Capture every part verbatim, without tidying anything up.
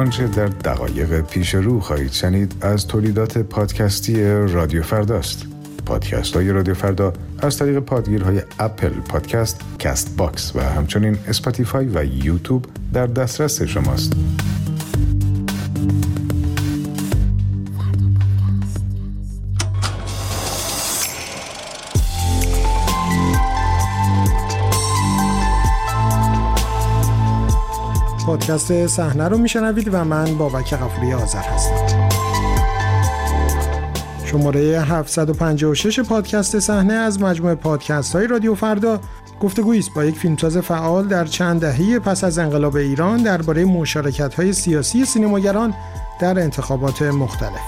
آنچه در دقایق پیش رو خواهید شنید از تولیدات پادکستی رادیو فرداست. پادکست های رادیو فردا از طریق پادگیرهای اپل پادکست، کست باکس و همچنین اسپاتیفای و یوتیوب در دسترس شماست. پادکست صحنه رو میشنوید و من بابک غفوری آذر هستم. شماره هفتصد و پنجاه و شش پادکست صحنه از مجموعه پادکست های رادیو فردا گفتگویی است با یک فیلمساز فعال در چند دهه پس از انقلاب ایران درباره مشارکت های سیاسی سینماگران در انتخابات مختلف.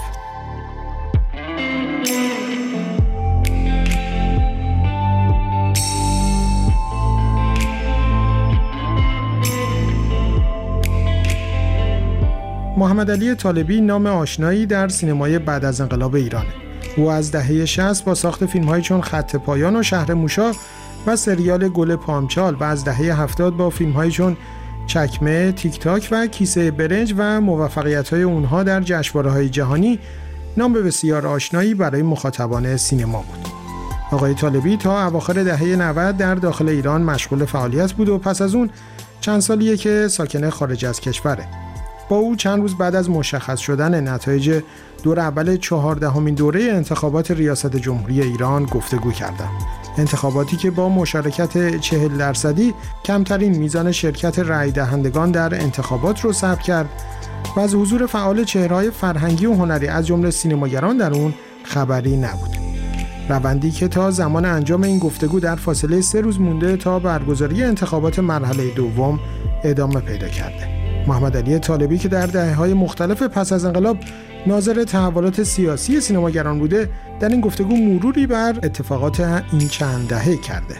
محمد علی طالبی نام آشنایی در سینمای بعد از انقلاب ایرانه. او از دهه شصت با ساخت فیلم‌هایی چون خط پایان و شهر موشا و سریال گل پامچال و از دهه هفتاد با فیلم‌هایی چون چکمه، تیک تاک و کیسه برنج و موفقیت‌های اونها در جشنواره‌های جهانی نام بسیار آشنایی برای مخاطبان سینما بود. آقای طالبی تا اواخر دهه نود در داخل ایران مشغول فعالیت بود و پس از اون چند سالیه که ساکن خارج از کشوره. با او چند روز بعد از مشخص شدن نتایج دور اول چهاردهمین دوره انتخابات ریاست جمهوری ایران گفتگو کردم. انتخاباتی که با مشارکت چهل درصدی کمترین میزان شرکت رای دهندگان در انتخابات رو ثبت کرد و از حضور فعال چهره‌های فرهنگی و هنری از جمله سینماگران در اون خبری نبود. روندی که تا زمان انجام این گفتگو در فاصله سه روز مونده تا برگزاری انتخابات مرحله دوم ادامه پیدا کرده. محمد علی طالبی که در دهه‌های مختلف پس از انقلاب ناظر تحولات سیاسی سینماگران بوده، در این گفتگو مروری بر اتفاقات این چند دهه کرده.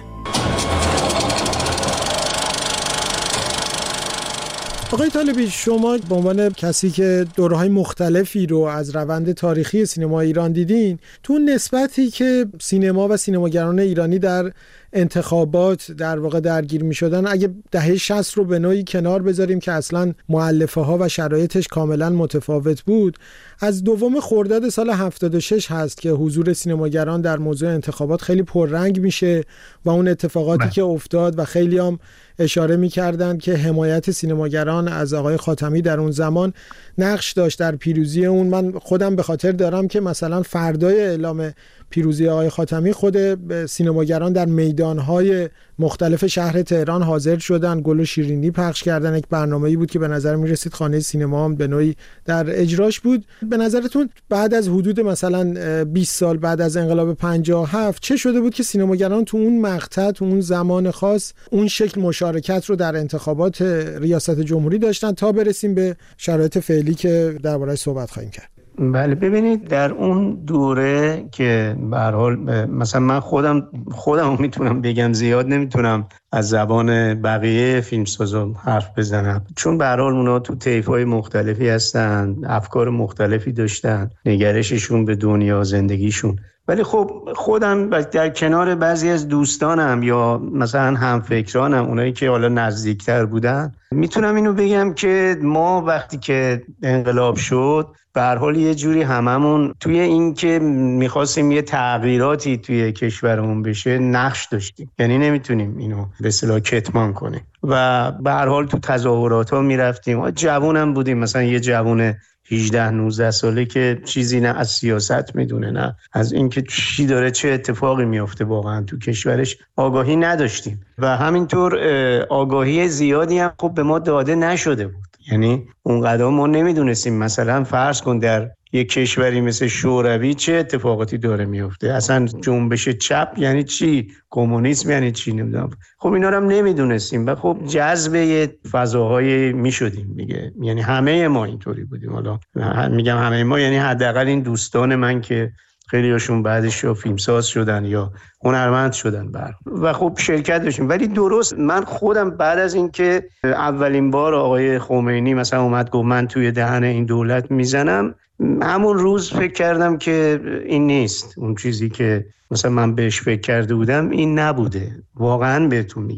آقای طالبی، شما به عنوان کسی که دوره‌های مختلفی رو از روند تاریخی سینما ایران دیدین، تو نسبتی که سینما و سینماگران ایرانی در انتخابات در واقع درگیر می شدن، اگه دهه شصت رو به نوعی کنار بذاریم که اصلا مؤلفه ها و شرایطش کاملا متفاوت بود، از دوم خرداد سال هفتاد و شش هست که حضور سینماگران در موضوع انتخابات خیلی پررنگ میشه و اون اتفاقاتی بله. که افتاد و خیلی هم اشاره می‌کردن که حمایت سینماگران از آقای خاتمی در اون زمان نقش داشت در پیروزی اون. من خودم به خاطر دارم که مثلا فردای اعلام پیروزی آقای خاتمی خود سینماگران در میدان‌های مختلف شهر تهران حاضر شدن، گل و شیرینی پخش کردن. یک برنامه‌ای بود که به نظر می‌رسید خانه سینما هم به نوعی در اجراش بود. به نظرتون بعد از حدود مثلا بیست سال بعد از انقلاب پنجاه و هفت چه شده بود که سینماگران تو اون مقطع، تو اون زمان خاص، اون شکل مشارکت رو در انتخابات ریاست جمهوری داشتن تا برسیم به شرایط فعلی که درباره‌اش صحبت خواهیم کرد؟ بله، ببینید در اون دوره که به هر حال مثلا من خودم خودم میتونم بگم، زیاد نمیتونم از زبان بقیه فیلمسازا حرف بزنم، چون به هر حال اونا تو طیف‌های مختلفی هستن، افکار مختلفی داشتن، نگرششون به دنیا، زندگیشون. ولی خب خودم در کنار بعضی از دوستانم یا مثلا همفکرانم، اونایی که حالا نزدیکتر بودن، میتونم اینو بگم که ما وقتی که انقلاب شد به هر حال یه جوری هممون توی این که میخواستیم یه تغییراتی توی کشورمون بشه نقش داشتیم، یعنی نمیتونیم اینو به اصطلاح کتمان کنیم و به هر حال تو تظاهرات ها میرفتیم. جوونم بودیم، مثلا یه جوون هجده نوزده ساله که چیزی نه از سیاست میدونه نه از اینکه چی داره، چه اتفاقی میفته واقعا تو کشورش آگاهی نداشتیم و همینطور آگاهی زیادی هم خب به ما داده نشده بود. یعنی اونقدر ما نمیدونستیم مثلا فرض کن در یک کشوری مثل شوروی چه اتفاقاتی داره میفته، اصلا جنبش چپ یعنی چی، کمونیسم یعنی چی، نمیدونم. خب اینا رو هم نمیدونستیم و خب جذب یه فضاهای میشدیم دیگه. یعنی همه ما اینطوری بودیم. حالا میگم همه ما یعنی حداقل این دوستان من که خیلی هاشون بعدش یا فیلمساز شدن یا هنرمند شدن بر و خب شرکت داشتیم. ولی درست من خودم بعد از اینکه اولین بار آقای خمینی مثلا اومد گفت من توی دهن این دولت میزنم، همون روز فکر کردم که این نیست، اون چیزی که مثلا من بهش فکر کرده بودم این نبوده. واقعا بهتون میگم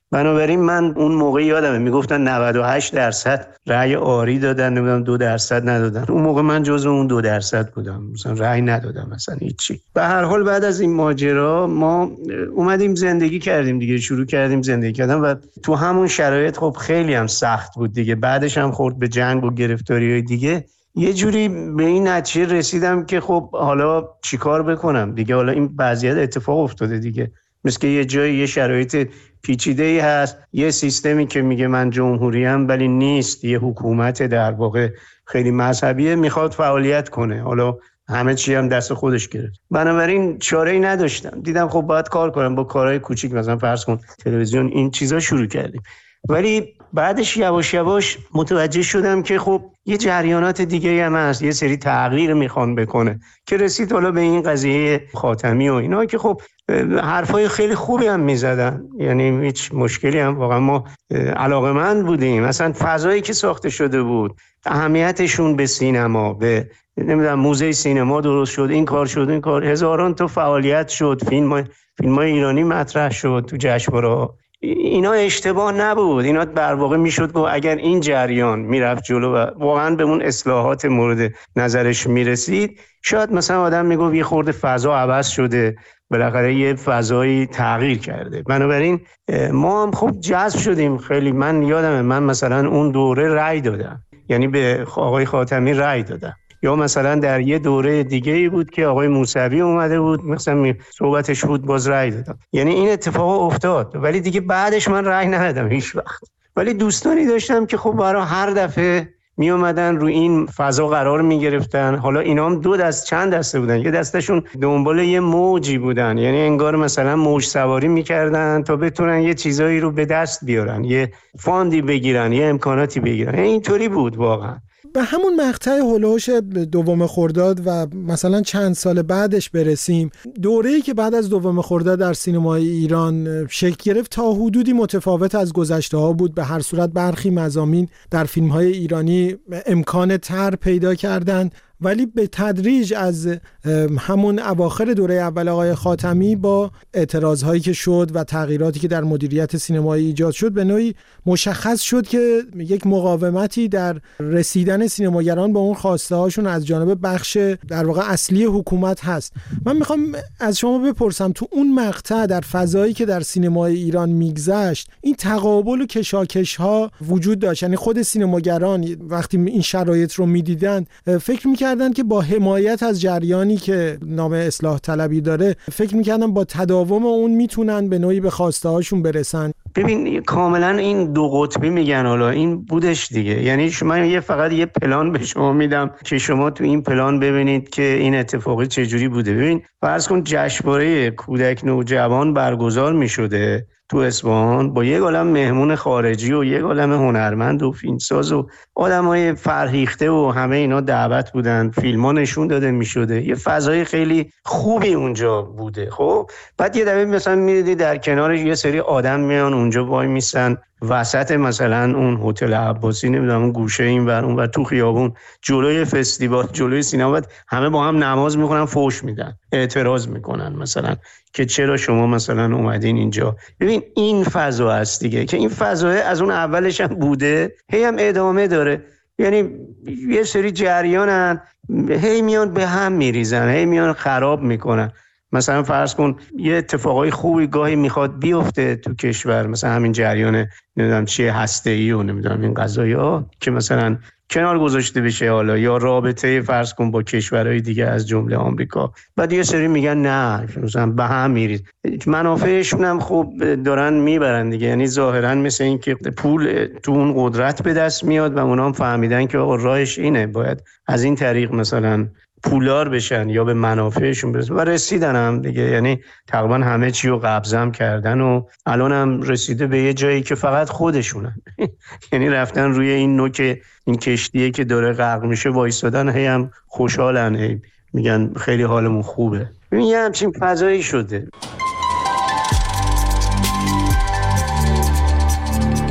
بنابراین من اون موقع یادمه میگفتن نود و هشت درصد رأی آری دادن، نمیدونم دو درصد ندادن. اون موقع من جزو اون دو درصد بودم، مثلا رأی ندادم مثلا هیچی. به هر حال بعد از این ماجرا ما اومدیم زندگی کردیم دیگه، شروع کردیم زندگی کردن و تو همون شرایط خب خیلی هم سخت بود دیگه. بعدش هم خورد به جنگ و گرفتاری‌های دیگه. یه جوری به این نتیجه رسیدم که خب حالا چیکار بکنم دیگه، حالا این وضعیت اتفاق افتاده دیگه، مثل که یه جای یه شرایط پیچیده‌ای هست، یه سیستمی که میگه من جمهوریم ولی نیست، یه حکومت در واقع خیلی مذهبیه میخواد فعالیت کنه، حالا همه چی هم دست خودش گرفت. بنابراین چاره‌ای نداشتم، دیدم خب باید کار کنم با کارهای کوچیک، مثلا فرض کن تلویزیون، این چیزا شروع کردیم. ولی بعدش یواش یواش متوجه شدم که خب یه جریانات دیگه هم هست، یه سری تغییر میخوان بکنه که رسید حالا به این قضیه خاتمی و اینا که خب حرفای خیلی خوبی هم میزدن، یعنی هیچ مشکلی هم واقعا ما علاقه‌مند بودیم. مثلا فضایی که ساخته شده بود، اهمیتشون به سینما، به نمیدونم موزه سینما درست شد، این کار شد، این کار، هزاران تا فعالیت شد، فیلم فیلم‌های ایرانی مطرح شد تو جشنواره. اینا اشتباه نبود، اینا در واقع میشد گفت اگر این جریان میرفت جلو و واقعا به اون اصلاحات مورد نظرش میرسید، شاید مثلا آدم میگفت یه خورده فضا عوض شده، بالاخره یه فضایی تغییر کرده. بنابراین ما هم خوب جذب شدیم خیلی. من یادمه من مثلا اون دوره رأی دادم، یعنی به آقای خاتمی رأی دادم. یا مثلا در یه دوره دیگه ای بود که آقای موسوی اومده بود، مثلا صحبتش بود، باز رأی دادم. یعنی این اتفاق افتاد، ولی دیگه بعدش من رأی ندادم هیچ وقت. ولی دوستانی داشتم که خب برای هر دفعه می اومدن رو این فضا قرار می گرفتن. حالا اینا هم دو دست چند دسته بودن، یه دستشون دنبال یه موجی بودن، یعنی انگار مثلا موج سواری میکردن تا بتونن یه چیزایی رو به دست بیارن، یه فاندی بگیرن، یه امکاناتی بگیرن. یعنی اینطوری بود واقعا. به همون مقطع هولوش دوم خرداد و مثلا چند سال بعدش برسیم، دوره‌ای که بعد از دوم خرداد در سینمای ایران شکل گرفت تا حدودی متفاوت از گذشته‌ها بود. به هر صورت برخی مضامین در فیلم‌های ایرانی امکان تر پیدا کردند، ولی به تدریج از همون اواخر دوره اول آقای خاتمی با اعتراضهایی که شد و تغییراتی که در مدیریت سینمایی ایجاد شد، به نوعی مشخص شد که یک مقاومتی در رسیدن سینماگران با اون خواسته هاشون از جانب بخش در واقع اصلی حکومت هست. من میخوام از شما بپرسم تو اون مقطع در فضایی که در سینمای ایران میگذشت، این تقابل و کشاکش ها وجود داشت؟ یعنی خود سینماگران وقتی این شرایط رو میدیدن فکر میکردن کردن که با حمایت از جریانی که نام اصلاح طلبی داره، فکر میکردن با تداوم اون میتونن به نوعی به خواسته هاشون برسن؟ ببین کاملا این دو قطبی میگن، حالا این بودش دیگه. یعنی شما یه فقط یه پلان به شما میدم که شما تو این پلان ببینید که این اتفاقی چجوری بوده. ببین فرض کن جشنواره کودک نوجوان برگزار میشده تو اصفهان با یک عالم مهمون خارجی و یک عالم هنرمند و فیلمساز و آدمای فرهیخته و همه اینا دعوت بودن، فیلم‌ها نشون داده می‌شده، یه فضای خیلی خوبی اونجا بوده. خب بعد یه دفعه مثلا می‌دیدی در کنارش یه سری آدم میان اونجا وای میسن وسط مثلا اون هتل عباسی، نمیدونم اون گوشه این ور اون ور تو خیابون جلوی فستیوال، جلوی سینما، همه با هم نماز میخونن، فحش میدن، اعتراض میکنن مثلا که چرا شما مثلا اومدین اینجا. ببین این فضا هست دیگه، که این فضا از اون اولش هم بوده، هی هم ادامه داره. یعنی یه سری جریانن هی میان به هم میریزن، هی میان خراب میکنن. مثلا فرض کن یه اتفاقای خوبی گاهی میخواد بیفته تو کشور، مثلا همین جریان نمیدونم چیه هسته‌ای و نمیدونم این قضایا که مثلا کنار گذاشته بشه، حالا یا رابطه فرض کن با کشورهای دیگه از جمله آمریکا، بعد یه سری میگن نه مثلا به هم میریز، منافعشون هم خوب دارن میبرن دیگه. یعنی ظاهرا مثل این که پول تو اون قدرت به دست میاد و اونا هم فهمیدن که آقا راهش اینه، باید از این طریق مثلا پولدار بشن یا به منافعشون برسن و رسیدن هم دیگه. یعنی تقریبا همه چی رو قبضم کردن و الان هم رسیده به یه جایی که فقط خودشونن. یعنی رفتن روی این نوک این کشتیه که داره غرق میشه وایسادن، هی هم خوشحالن، هی میگن خیلی حالمون خوبه. ببین یه همچین فضایی شده.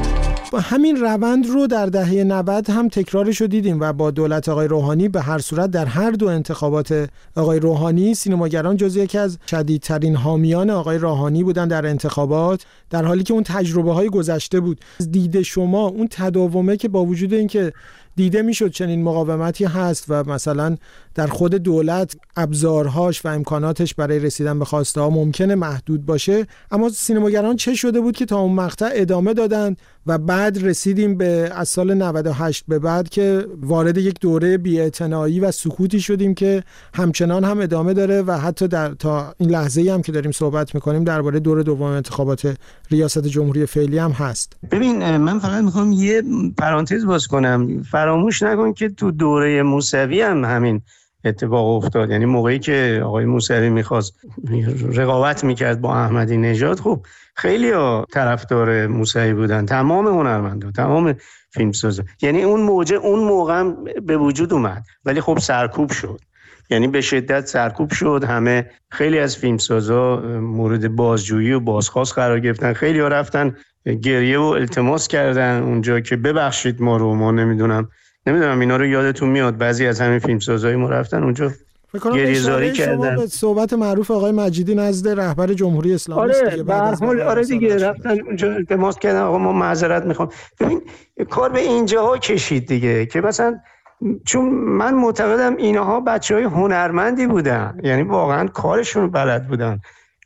همین روند رو در دهه نود هم تکرارش رو دیدیم و با دولت آقای روحانی به هر صورت در هر دو انتخابات آقای روحانی سینماگران جزو یکی از شدیدترین حامیان آقای روحانی بودن در انتخابات، در حالی که اون تجربه های گذشته بود. دید شما اون تداومه که با وجود اینکه دیده میشد چنین مقاومتی هست و مثلا در خود دولت ابزارهاش و امکاناتش برای رسیدن به خواسته ها ممکنه محدود باشه، اما سینماگران چه شده بود که تا اون مقطع ادامه دادن و بعد رسیدیم به از سال نود و هشت به بعد که وارد یک دوره بی‌اعتنایی و سکوتی شدیم که همچنان هم ادامه داره و حتی در تا این لحظه‌ای هم که داریم صحبت میکنیم درباره دور دوم انتخابات ریاست جمهوری فعلی هم هست. ببین من فقط میخوام یه پرانتز باز کنم، فراموش نکن که تو دوره موسوی هم همین اتفاق افتاد. یعنی موقعی که آقای موسوی میخواست رقابت میکرد با احمدی نژاد، خب خیلی ها طرفدار موسوی بودن، تمام هنرمندا، تمام فیلمسازا. یعنی اون موجه اون موقع هم به وجود اومد، ولی خب سرکوب شد، یعنی به شدت سرکوب شد. همه خیلی از فیلمسازا مورد بازجویی و بازخواست قرار گرفتن، خیلی ها رفتن گریه و التماس کردن اونجا که ببخشید ما رو، ما نمیدونم نمیدونم اینا رو یادتون میاد، بعضی از همین فیلمسازای ما رفتن اونجا گریه‌زاری کردن. شما به صحبت معروف آقای مجیدی نزد رهبر جمهوری اسلامی آره است دیگه، به هر حال آره دیگه رفتن اونجا التماس کردن آقا ما معذرت میخوام. ببین کار به اینجاها کشید دیگه که مثلا چون من معتقدم اینها بچهای هنرمندی بودن، یعنی واقعا کارشون بلد بودن،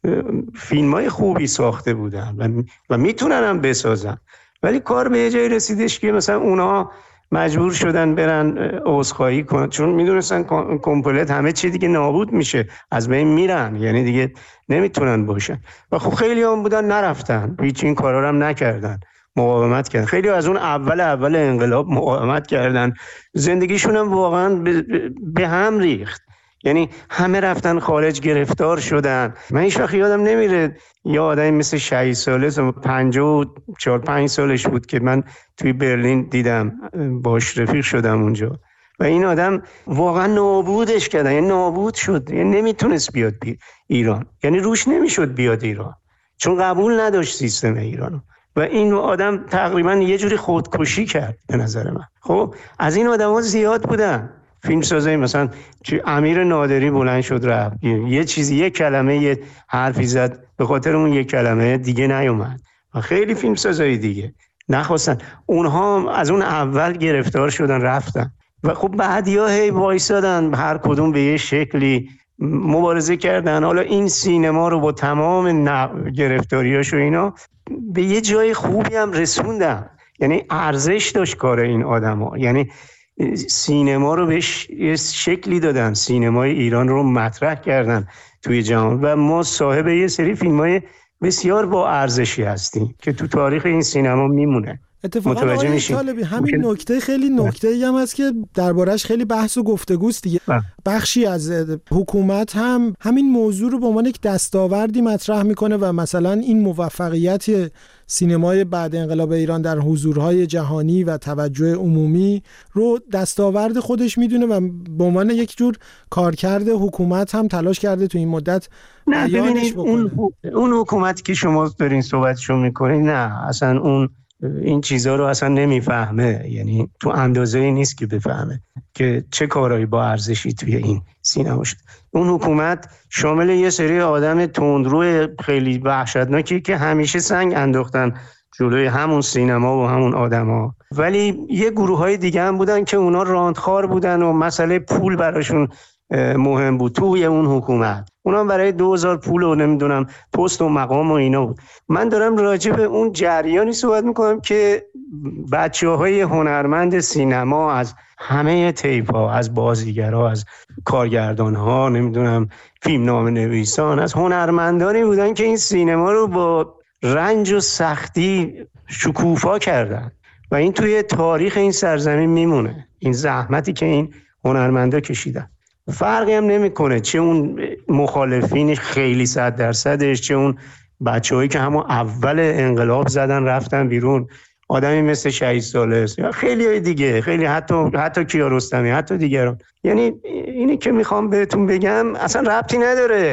فیلمای خوبی ساخته بودن و, و میتونن هم بسازن، ولی کار به یه جایی رسیدش که مثلا اونها مجبور شدن برن عذرخواهی کنن، چون میدونستن کامپلت همه چی دیگه نابود میشه، از بین میرن، یعنی دیگه نمیتونن باشن. و خب خیلی هم بودن نرفتن، هیچ این کارا رو هم نکردن، مقاومت کردن. خیلی از اون اول اول انقلاب مقاومت کردن، زندگیشون هم واقعا به هم ریخت، یعنی همه رفتن خارج، گرفتار شدن. من هیچ وقت یادم نمیره یه آدمی مثل شهید سالس، پنجاه و چهار پنج سالش بود که من توی برلین دیدم، باش رفیق شدم اونجا و این آدم واقعا نابودش کردن، یعنی نابود شد، یعنی نمیتونست بیاد بی ایران، یعنی روش نمیشد بیاد ایران چون قبول نداشت سیستم ایرانو. و این آدم تقریبا یه جوری خودکشی کرد به نظر من. خب از این آدم‌ها زیاد بودن فیلمسازای، مثلا امیر نادری بلند شد رفت، یه چیزی یه کلمه یه حرفی زد، به خاطر اون یه کلمه دیگه نیومد. و خیلی فیلمسازای دیگه نخواستن، اونها از اون اول گرفتار شدن رفتن و خب بعدیا هی وایسادن، هر کدوم به یه شکلی مبارزه کردن. حالا این سینما رو با تمام گرفتاریاش و اینا به یه جای خوبی هم رسوندن، یعنی ارزش داشت کار این آدما، یعنی سینما رو بهش یه شکلی دادن، سینمای ایران رو مطرح کردن توی جهان و ما صاحب یه سری فیلمای بسیار با ارزشی هستیم که تو تاریخ این سینما میمونه. اتفاقا آقای طالبی همین نکته خیلی نکته‌ای هم هست که دربارش خیلی بحث و گفتگوست دیگه. بخشی از حکومت هم همین موضوع رو به عنوان یک دستاوردی مطرح میکنه و مثلا این موفقیت سینمای بعد انقلاب ایران در حضورهای جهانی و توجه عمومی رو دستاورد خودش میدونه و به عنوان یک جور کارکرد حکومت هم تلاش کرده تو این مدت بیانش بکنه. اون اون حکومتی که شما دارین صحبتشو میکنین نه اصلا اون این چیزها رو اصلا نمیفهمه، یعنی تو اندازه‌ای نیست که بفهمه که چه کارهایی با ارزشی توی این سینما شد. اون حکومت شامل یه سری آدم تندرو خیلی وحشتناکی که همیشه سنگ انداختن جلوی همون سینما و همون آدما، ولی یه گروه‌های دیگه هم بودن که اونا راندخوار بودن و مسئله پول براشون مهم بود توی اون حکومت. اونا برای دو هزار پول و نمیدونم پست و مقام و اینا بود. من دارم راجع به اون جریانی صحبت میکنم که بچه‌های هنرمند سینما از همه طیف‌ها، از بازیگرها، از کارگردان‌ها، نمیدونم فیلمنامه نویسان، از هنرمندانی بودن که این سینما رو با رنج و سختی شکوفا کردن و این توی تاریخ این سرزمین میمونه، این زحمتی که این هنرمندا کشیدن. فرقی هم نمیکنه چه اون مخالفین خیلی صد درصدش، چه اون بچه‌هایی که همون اول انقلاب زدن رفتن بیرون، آدمی مثل شهید سالس یا خیلی دیگه، خیلی حتی حتی کیارستمی، حتی دیگران. یعنی اینی که میخوام بهتون بگم اصلا ربطی نداره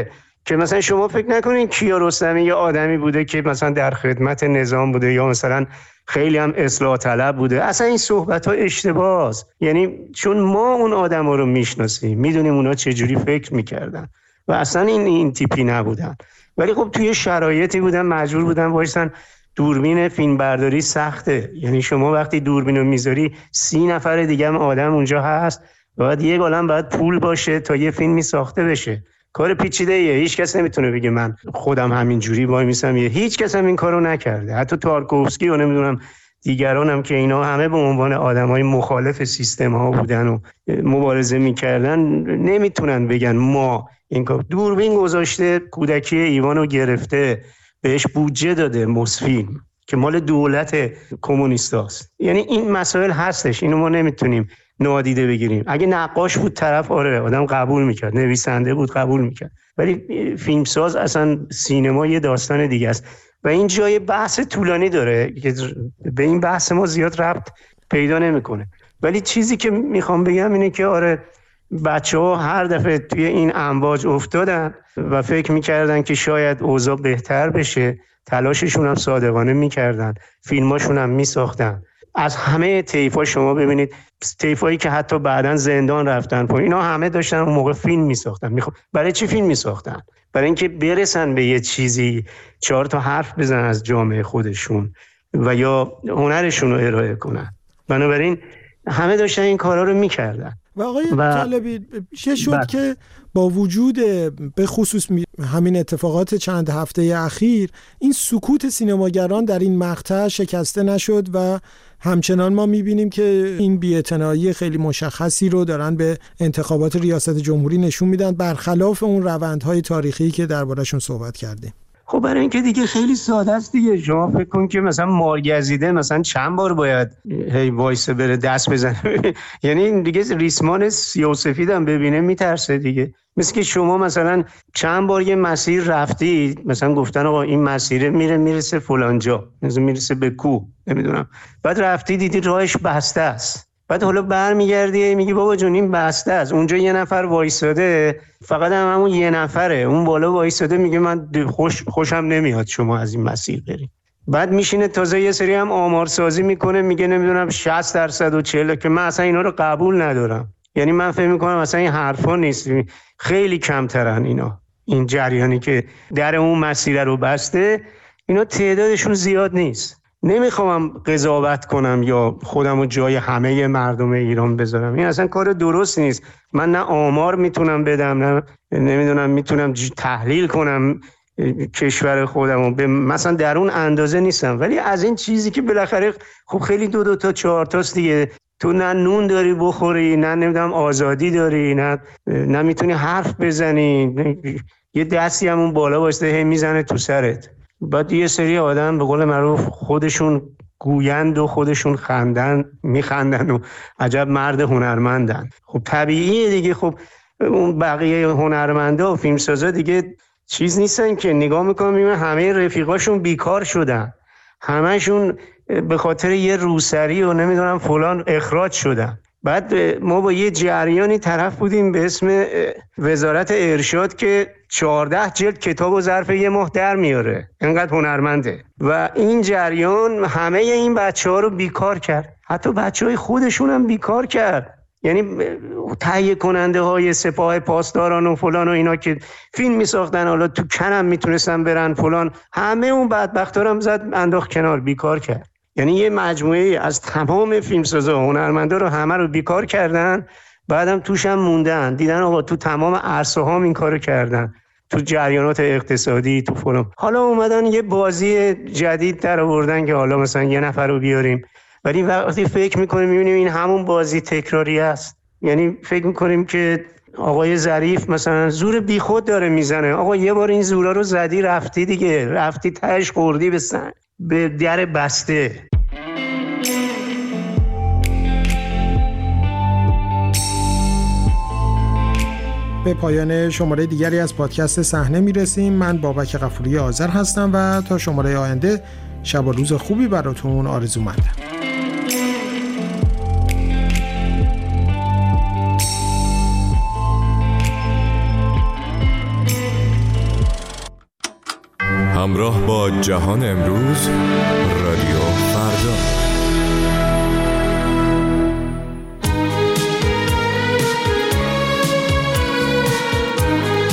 که مثلا شما فکر نکنین کیارستمی یه آدمی بوده که مثلا در خدمت نظام بوده یا مثلا خیلی هم اصلاح طلب بوده. اصلا این صحبت ها اشتباهه. یعنی چون ما اون آدم ها رو میشناسیم، میدونیم اونا چجوری فکر میکردن و اصلا این این تیپی نبودن. ولی خب توی شرایطی بودن مجبور بودن وایسن. دوربین فیلم برداری سخته، یعنی شما وقتی دوربین رو میذاری سی نفر دیگه هم آدم اونجا هست، باید یک عالم باید پول باشه تا یه فیلمی ساخته بشه. کار پیچیده ایه. هیچ کس نمیتونه بگه من خودم همین جوری وای میسم. هیچ کس هم این کارو نکرده، حتی تارکوفسکی و نمیدونم دیگران هم که اینا همه به عنوان آدمای مخالف سیستم ها بودن و مبارزه میکردن، نمیتونن بگن ما این کار. دوربین گذاشته، کودکی ایوانو گرفته، بهش بودجه داده مصفیلم که مال دولت کمونیستاست. یعنی این مسائل هستش، اینو ما نمیتونیم نادیده بگیریم. اگه نقاش بود طرف آره آدم قبول میکرد، نویسنده بود قبول میکرد، ولی فیلمساز اصلا سینما یه داستان دیگه است و این جای بحث طولانی داره که به این بحث ما زیاد ربط پیدا نمیکنه. ولی چیزی که میخوام بگم اینه که آره بچه‌ها هر دفعه توی این امواج افتادن و فکر میکردن که شاید اوضاع بهتر بشه، تلاششون هم صادقانه میکردن، فیلماشون هم میساختن. از همه طیفا شما ببینید، طیفایی که حتی بعداً زندان رفتن پایین، اینا همه داشتن اون موقع فیلم میساختن. میخوام برای چی فیلم میساختن؟ برای اینکه برسن به یه چیزی، چهار تا حرف بزنن از جامعه خودشون و یا هنرشون رو ارائه کنن. بنابراین همه داشتن این کارا رو میکردن. و آقای طالبی چه شد بله. که با وجود به خصوص همین اتفاقات چند هفته اخیر این سکوت سینماگران در این مقطع شکسته نشد و همچنان ما میبینیم که این بی‌اعتنایی خیلی مشخصی رو دارن به انتخابات ریاست جمهوری نشون میدن، برخلاف اون روندهای تاریخی که درباره‌شون صحبت کردیم. خب برای اینکه دیگه خیلی ساده است دیگه. شما فکر کن که مثلا مارگزیده مثلا چند بار باید هی وایسه بره دست بزنه یعنی دیگه ریسمان سیاه‌وسفید هم ببینه میترسه دیگه. مثل که شما مثلا چند بار یه مسیر رفتی، مثلا گفتن آقا این مسیر میره میرسه فلان جا، مثلا میرسه به کوه نمیدونم، بعد رفتی دیدی راهش بسته است، بعد حالا برمیگردی میگی بابا جون این بسته است، اونجا یه نفر وایساده، فقط هم همون یه نفره اون بالا وایساده میگه من خوش خوشم نمیاد شما از این مسیر برید. بعد میشینه تازه یه سری هم آمارسازی میکنه میگه نمیدونم شصت درصد و چهل، که من اصلا اینا رو قبول ندارم. یعنی من فکر میکنم اصلا این حرفا نیست، خیلی کمترن اینا. این جریانی که در اون مسیر رو بسته، اینا تعدادشون زیاد نیست. نمیخوام قضاوت کنم یا خودم رو جای همه مردم ایران بذارم، این اصلا کار درست نیست. من نه آمار میتونم بدم، نه نمیدونم میتونم تحلیل کنم کشور خودم رو، مثلا در اون اندازه نیستم. ولی از این چیزی که بالاخره خب خیلی دو دو تا چهار تاست دیگه، تو نه نون داری بخوری، نه نمیدونم آزادی داری، نه نه میتونی حرف بزنی، یه دستی همون بالا واسه هی میزنه تو سرت. بعد یه سری آدم به قول معروف خودشون گویند و خودشون خندن، میخندن و عجب مرد هنرمندن. خب طبیعیه دیگه. خب اون بقیه هنرمندا و فیلمسازا دیگه چیز نیستن که نگاه میکنم میبینم همه رفیقاشون بیکار شدن، همهشون به خاطر یه روسری و نمیدونم فلان اخراج شدن. بعد ما با یه جریانی طرف بودیم به اسم وزارت ارشاد که چهارده جلد کتاب و ظرف یه ماه در میاره، اینقدر هنرمنده. و این جریان همه این بچه ها رو بیکار کرد، حتی بچه های خودشون هم بیکار کرد. یعنی تهیه کننده های سپاه پاسداران و فلان و اینا که فیلم می ساختن، حالا تو کنم میتونستن برن فلان، همه اون بدبختا رو هم زد انداخت کنار، بیکار کرد. یعنی یه مجموعه از تمام فیلمسازا و هنرمندا رو همه رو بیکار کردن، بعدم توش هم موندن، دیدن آقا تو تمام عرصه ها این کارو کردن، تو جریانات اقتصادی، تو فلان. حالا اومدن یه بازی جدید در آوردن که حالا مثلا یه نفر رو بیاریم، ولی وقتی فکر میکنیم میبینیم این همون بازی تکراری است. یعنی فکر میکنیم که آقای ظریف مثلا زور بیخود داره میزنه. آقا یه بار این زورا رو زدی رفتی دیگه، رفتی تهش خوردی به سن به در بسته. به پایان شماره دیگری از پادکست صحنه میرسیم. من بابک غفوری آذر هستم و تا شماره آینده شب و روز خوبی براتون آرزومندم. همراه با جهان امروز، رادیو فردا.